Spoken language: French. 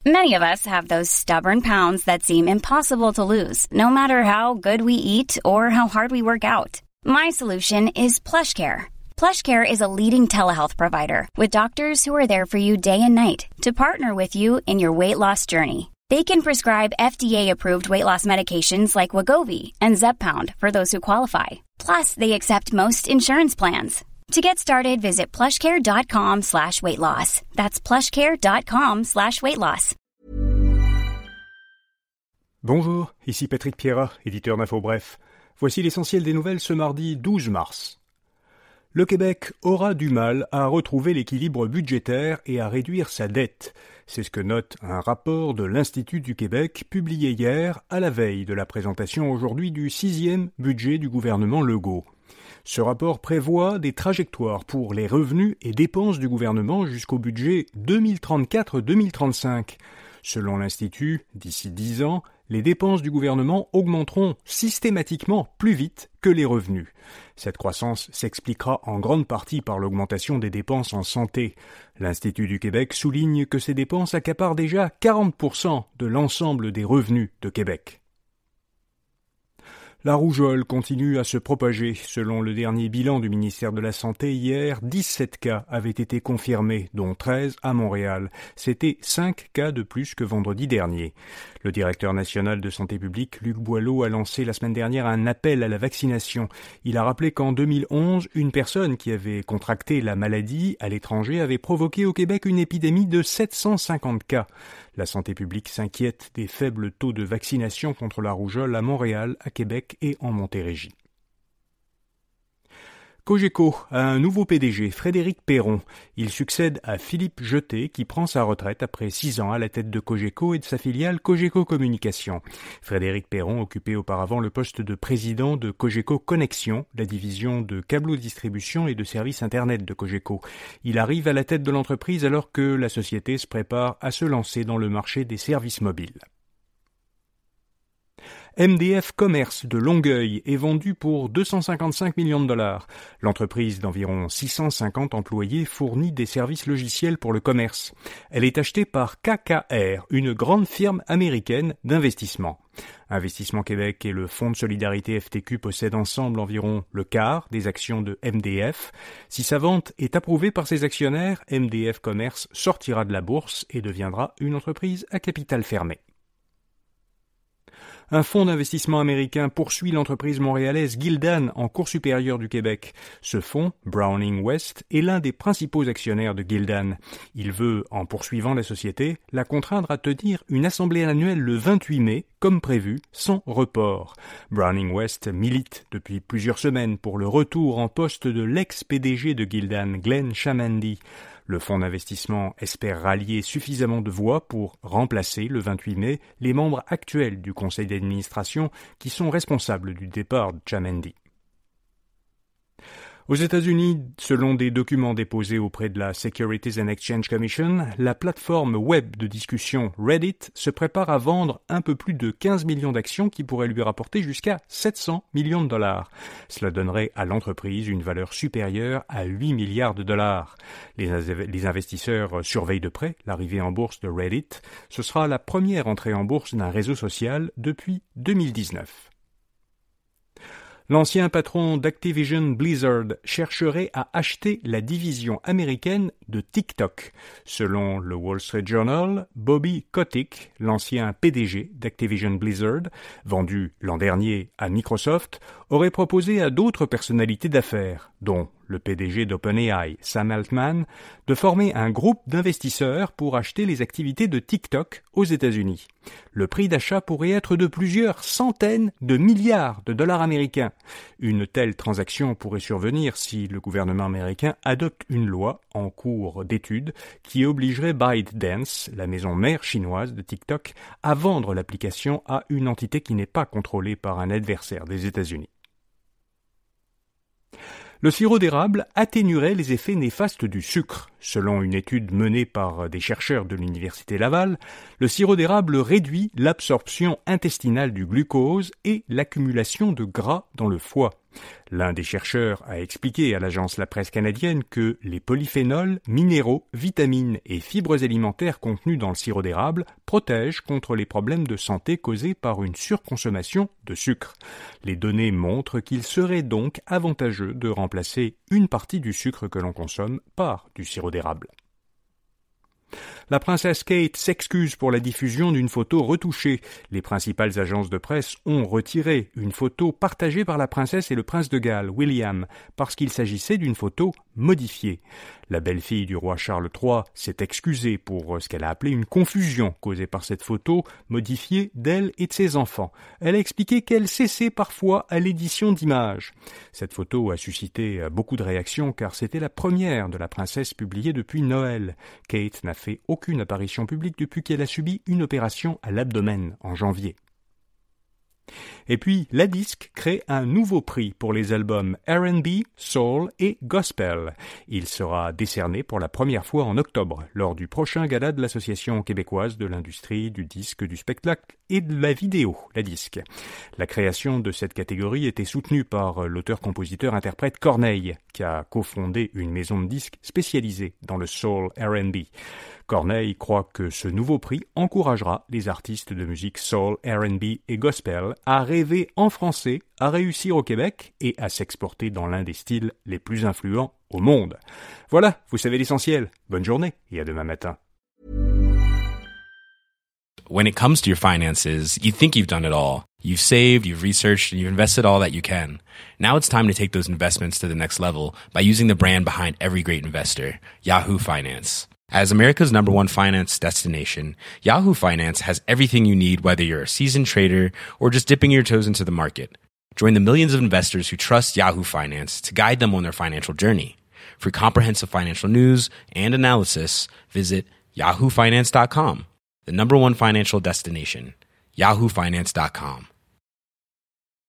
Many of us have those stubborn pounds that seem impossible to lose, no matter how good we eat or how hard we work out. My solution is PlushCare. PlushCare is a leading telehealth provider with doctors who are there for you day and night to partner with you in your weight loss journey. They can prescribe FDA-approved weight loss medications like Wegovy and Zepbound for those who qualify. Plus, they accept most insurance plans. To get started, visit plushcare.com/weightloss. That's plushcare.com/weightloss. Bonjour, ici Patrick Pierrat, éditeur d'Info Bref. Voici l'essentiel des nouvelles ce mardi 12 mars. Le Québec aura du mal à retrouver l'équilibre budgétaire et à réduire sa dette. C'est ce que note un rapport de l'Institut du Québec publié hier à la veille de la présentation aujourd'hui du 6e budget du gouvernement Legault. Ce rapport prévoit des trajectoires pour les revenus et dépenses du gouvernement jusqu'au budget 2034-2035. Selon l'Institut, d'ici 10 ans, les dépenses du gouvernement augmenteront systématiquement plus vite que les revenus. Cette croissance s'expliquera en grande partie par l'augmentation des dépenses en santé. L'Institut du Québec souligne que ces dépenses accaparent déjà 40% de l'ensemble des revenus de Québec. La rougeole continue à se propager. Selon le dernier bilan du ministère de la Santé hier, 17 cas avaient été confirmés, dont 13 à Montréal. C'était 5 cas de plus que vendredi dernier. Le directeur national de santé publique, Luc Boileau, a lancé la semaine dernière un appel à la vaccination. Il a rappelé qu'en 2011, une personne qui avait contracté la maladie à l'étranger avait provoqué au Québec une épidémie de 750 cas. La santé publique s'inquiète des faibles taux de vaccination contre la rougeole à Montréal, à Québec et en Montérégie. Cogeco a un nouveau PDG, Frédéric Perron. Il succède à Philippe Jeté, qui prend sa retraite après 6 ans à la tête de Cogeco et de sa filiale Cogeco Communication. Frédéric Perron occupait auparavant le poste de président de Cogeco Connexion, la division de câbleau-distribution et de services Internet de Cogeco. Il arrive à la tête de l'entreprise alors que la société se prépare à se lancer dans le marché des services mobiles. MDF Commerce de Longueuil est vendu pour 255 millions de dollars. L'entreprise d'environ 650 employés fournit des services logiciels pour le commerce. Elle est achetée par KKR, une grande firme américaine d'investissement. Investissement Québec et le Fonds de solidarité FTQ possèdent ensemble environ le quart des actions de MDF. Si sa vente est approuvée par ses actionnaires, MDF Commerce sortira de la bourse et deviendra une entreprise à capital fermé. Un fonds d'investissement américain poursuit l'entreprise montréalaise Gildan en Cour supérieure du Québec. Ce fonds, Browning West, est l'un des principaux actionnaires de Gildan. Il veut, en poursuivant la société, la contraindre à tenir une assemblée annuelle le 28 mai, comme prévu, sans report. Browning West milite depuis plusieurs semaines pour le retour en poste de l'ex-PDG de Gildan, Glenn Chamandy. Le fonds d'investissement espère rallier suffisamment de voix pour remplacer, le 28 mai, les membres actuels du conseil d'administration qui sont responsables du départ de Chamandy. Aux États-Unis, selon des documents déposés auprès de la Securities and Exchange Commission, la plateforme web de discussion Reddit se prépare à vendre un peu plus de 15 millions d'actions qui pourraient lui rapporter jusqu'à 700 millions de dollars. Cela donnerait à l'entreprise une valeur supérieure à 8 milliards de dollars. Les investisseurs surveillent de près l'arrivée en bourse de Reddit. Ce sera la première entrée en bourse d'un réseau social depuis 2019. L'ancien patron d'Activision Blizzard chercherait à acheter la division américaine de TikTok. Selon le Wall Street Journal, Bobby Kotick, l'ancien PDG d'Activision Blizzard, vendu l'an dernier à Microsoft, aurait proposé à d'autres personnalités d'affaires, dont le PDG d'OpenAI, Sam Altman, de former un groupe d'investisseurs pour acheter les activités de TikTok aux États-Unis. Le prix d'achat pourrait être de plusieurs centaines de milliards de dollars américains. Une telle transaction pourrait survenir si le gouvernement américain adopte une loi en cours d'étude qui obligerait ByteDance, la maison mère chinoise de TikTok, à vendre l'application à une entité qui n'est pas contrôlée par un adversaire des États-Unis. Le sirop d'érable atténuerait les effets néfastes du sucre. Selon une étude menée par des chercheurs de l'Université Laval, le sirop d'érable réduit l'absorption intestinale du glucose et l'accumulation de gras dans le foie. L'un des chercheurs a expliqué à l'agence La Presse canadienne que les polyphénols, minéraux, vitamines et fibres alimentaires contenus dans le sirop d'érable protègent contre les problèmes de santé causés par une surconsommation de sucre. Les données montrent qu'il serait donc avantageux de remplacer une partie du sucre que l'on consomme par du sirop d'érable. La princesse Kate s'excuse pour la diffusion d'une photo retouchée. Les principales agences de presse ont retiré une photo partagée par la princesse et le prince de Galles, William, parce qu'il s'agissait d'une photo modifiée. La belle-fille du roi Charles III s'est excusée pour ce qu'elle a appelé une confusion causée par cette photo modifiée d'elle et de ses enfants. Elle a expliqué qu'elle cessait parfois à l'édition d'images. Cette photo a suscité beaucoup de réactions car c'était la première de la princesse publiée depuis Noël. Kate n'a fait aucune apparition publique depuis qu'elle a subi une opération à l'abdomen en janvier. Et puis, la disque crée un nouveau prix pour les albums R&B, Soul et Gospel. Il sera décerné pour la première fois en octobre, lors du prochain gala de l'Association québécoise de l'industrie du disque, du spectacle et de la vidéo, la disque. La création de cette catégorie était soutenue par l'auteur-compositeur-interprète Corneille, qui a cofondé une maison de disques spécialisée dans le Soul R&B. Corneille croit que ce nouveau prix encouragera les artistes de musique soul, R&B et gospel à rêver en français, à réussir au Québec et à s'exporter dans l'un des styles les plus influents au monde. Voilà, vous savez l'essentiel. Bonne journée et à demain matin. When it comes to your finances, you think you've done it all. You've saved, you've researched, and you've invested all that you can. Now it's time to take those investments to the next level by using the brand behind every great investor, Yahoo Finance. As America's #1 finance destination, Yahoo Finance has everything you need, whether you're a seasoned trader or just dipping your toes into the market. Join the millions of investors who trust Yahoo Finance to guide them on their financial journey. For comprehensive financial news and analysis, visit yahoofinance.com, the #1 financial destination, yahoofinance.com.